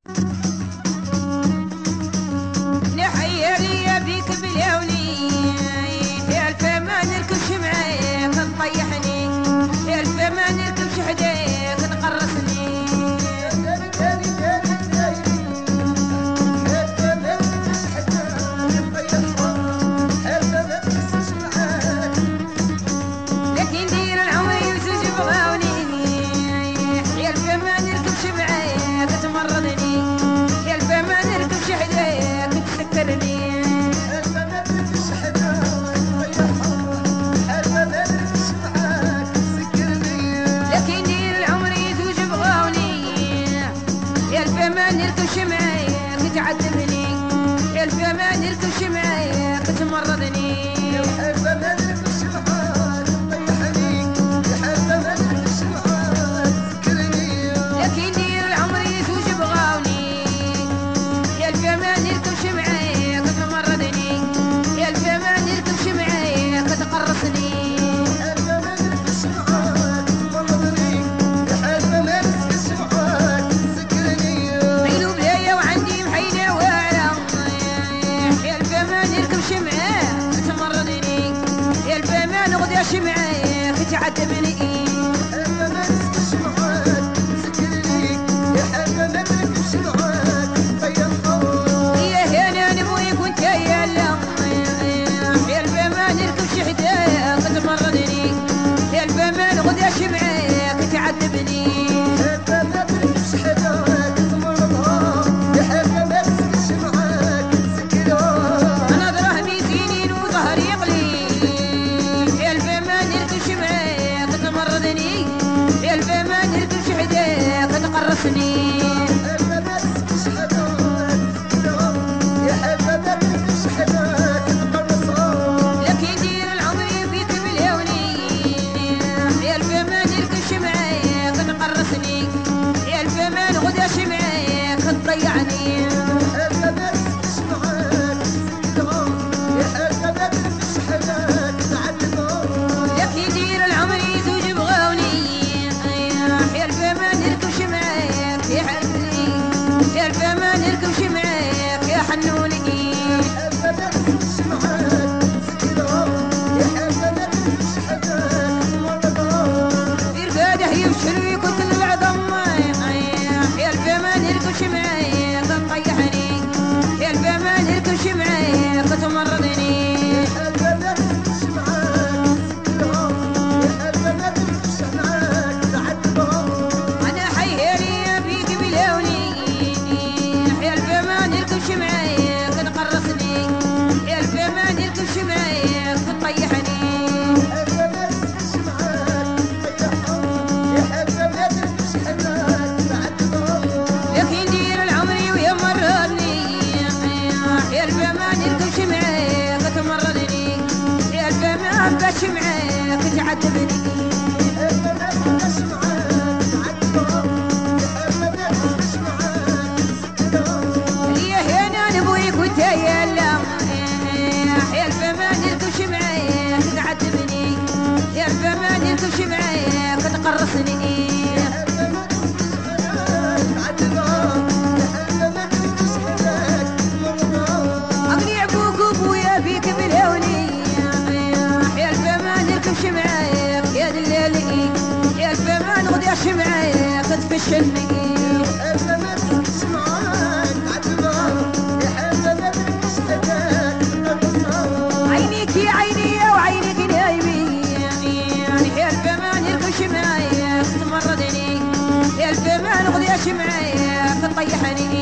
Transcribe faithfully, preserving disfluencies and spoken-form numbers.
نحير يا بيك بلوني يا الفمان الكبش معاك تطيحني يا الفمان الكبش حداك تقرصني لكن دير العمر يوسف بغاوني يا الفمان الكبش معاك تمرضني يا الفمان الكبش حداك تسكرني لكن دير العمر يزوج بغاوني يا الفمان الكبش معاك تعذبني يا الفمان الكبش معاك تمرضني لكن دير العمر يزوج بغاوني يا الفمان الكبش معاك تمرضني يا الفمان الكبش معاك تقرصني عينو بلايا وعندي محيلة واعرة يا الفمان الكبش معاك تمرضني يا الفمان غداش معاك تعذبني تمرضني يا الفمان غداش معاك تعذبني انا دراهمي زينين وظهري يقلي يا الفمان الكبش معاك تمرضني يا الفمان الكبش حداك تقرصني لكن دير العمر بيك بلوني يا الفمان الكبش معاك تقرصني يا الفمان غداش معاك تضيعني لكن دير العمر يزوج بغاوني يا الفمان الكبش معاك يحبني يا الفمان الكبش معاك يا حنوني يرقاده يبشر ويكتل العظم يا الفمان الكبش معاك تطيحني يا الفمان الكبش معاك تمرضني انا حيري بيك بلوني يا الفمان الكبش معاك تقرصني يا الفمان الكبش معاك تطيحني لكن دير العمر ويا مرضني يا الفمان الكبش معاك تمرضني يا الفمان باش معاك تعذبني يا هنا نبويك وانت يا لا يا الفمان الكبش معاك تعذبني يا الفمان الكبش معاك تقرصني اغني ابوك وابويا بيك بلوني يا الفمان الكبش معاك يا دلالي يا الفمان غداش معاك تفشلني عينيك يا عيني وعينيك نايمين يا الفمان الكبش معاك تمرضني يا الفمان غداش معاك تطيحني